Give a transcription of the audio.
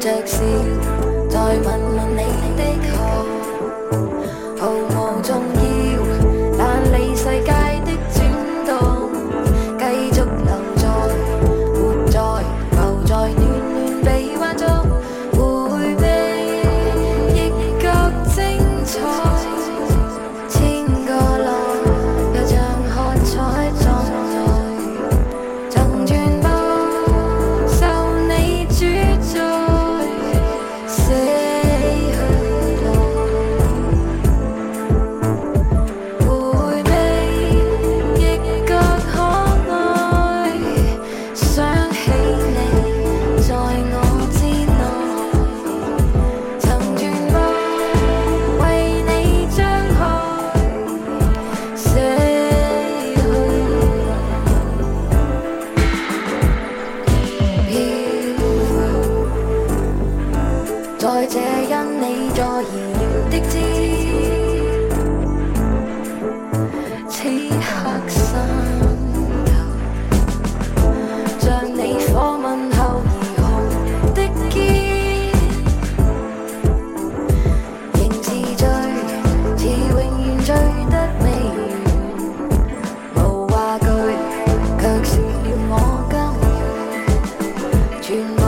着笑，再問問你的好，毫無重要，但理世界的轉動，繼續留在，活在，浮在暖暖臂彎中，迴避亦覺精彩，千個浪又像喝彩撞來，曾全部受你主宰。在這因你在遙遠的知，此刻心頭，像你訪問後而紅的肩，仍是醉，似永遠醉得未完，無話句，卻說了我甘願。